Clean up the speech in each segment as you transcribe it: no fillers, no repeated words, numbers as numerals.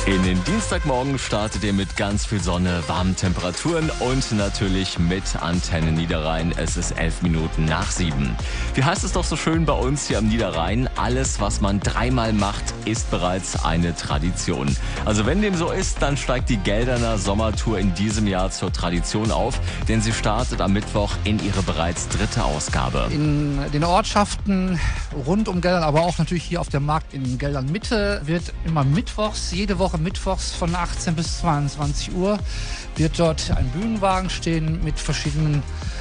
In den Dienstagmorgen startet ihr mit ganz viel Sonne, warmen Temperaturen und natürlich mit Antenne Niederrhein. Es ist 11 Minuten nach 7. Wie heißt es doch so schön bei uns hier am Niederrhein? Alles, was man dreimal macht, ist bereits eine Tradition. Also wenn dem so ist, dann steigt die Gelderner Sommertour in diesem Jahr zur Tradition auf, denn sie startet am Mittwoch in ihre bereits 3. Ausgabe. In den Ortschaften rund um Geldern, aber auch natürlich hier auf dem Markt in Geldern Mitte wird immer mittwochs, jede Woche mittwochs von 18 bis 22 Uhr wird dort ein Bühnenwagen stehen mit verschiedenen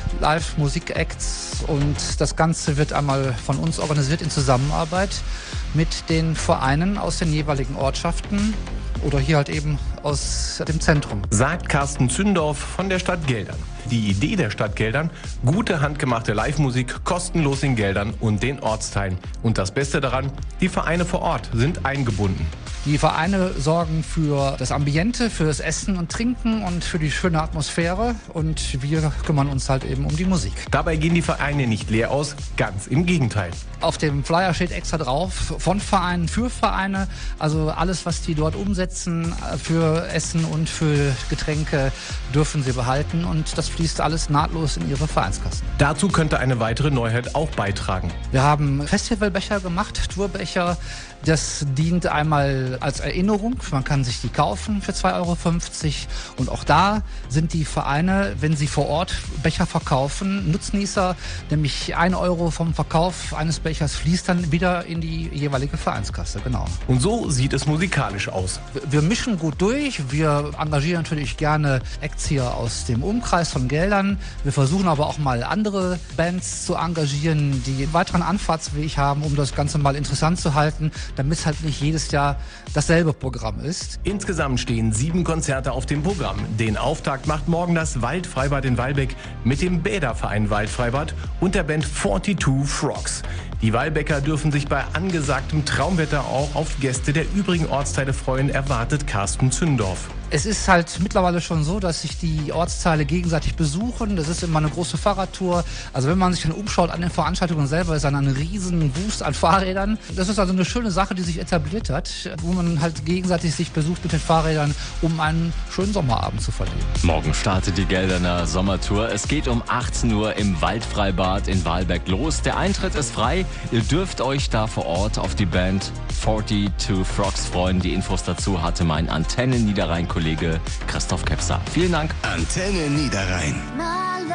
Live-Musik-Acts und das Ganze wird einmal von uns organisiert in Zusammenarbeit mit den Vereinen aus den jeweiligen Ortschaften oder hier halt eben aus dem Zentrum. Sagt Carsten Zündorf von der Stadt Geldern. Die Idee der Stadt Geldern: gute handgemachte Live-Musik kostenlos in Geldern und den Ortsteilen. Und das Beste daran, die Vereine vor Ort sind eingebunden. Die Vereine sorgen für das Ambiente, für das Essen und Trinken und für die schöne Atmosphäre und wir kümmern uns halt eben um die Musik. Dabei gehen die Vereine nicht leer aus, ganz im Gegenteil. Auf dem Flyer steht extra drauf, von Vereinen für Vereine, also alles, was die dort umsetzen für Essen und für Getränke, dürfen sie behalten und das fließt alles nahtlos in ihre Vereinskassen. Dazu könnte eine weitere Neuheit auch beitragen. Wir haben Festivalbecher gemacht, Tourbecher. Das dient einmal als Erinnerung. Man kann sich die kaufen für 2,50 Euro. Und auch da sind die Vereine, wenn sie vor Ort Becher verkaufen, Nutznießer. Nämlich 1 Euro vom Verkauf eines Bechers fließt dann wieder in die jeweilige Vereinskasse. Genau. Und so sieht es musikalisch aus. Wir mischen gut durch. Wir engagieren natürlich gerne Acts hier aus dem Umkreis von Geldern. Wir versuchen aber auch mal andere Bands zu engagieren, die einen weiteren Anfahrtsweg haben, um das Ganze mal interessant zu halten, damit es halt nicht jedes Jahr dasselbe Programm ist. Insgesamt stehen 7 Konzerte auf dem Programm. Den Auftakt macht morgen das Waldfreibad in Walbeck mit dem Bäderverein Waldfreibad und der Band 42 Frogs. Die Walbecker dürfen sich bei angesagtem Traumwetter auch auf Gäste der übrigen Ortsteile freuen, erwartet Carsten Zündorf. Es ist halt mittlerweile schon so, dass sich die Ortsteile gegenseitig besuchen. Das ist immer eine große Fahrradtour. Also wenn man sich dann umschaut an den Veranstaltungen selber, ist dann ein riesen Wust an Fahrrädern. Das ist also eine schöne Sache, die sich etabliert hat, wo man halt gegenseitig sich besucht mit den Fahrrädern, um einen schönen Sommerabend zu verleben. Morgen startet die Gelderner Sommertour. Es geht um 18 Uhr im Waldfreibad in Walbeck los. Der Eintritt ist frei. Ihr dürft euch da vor Ort auf die Band 42 Frogs freuen. Die Infos dazu hatte mein Antenne Niederrhein-Kollege Christoph Kepser. Vielen Dank. Antenne Niederrhein.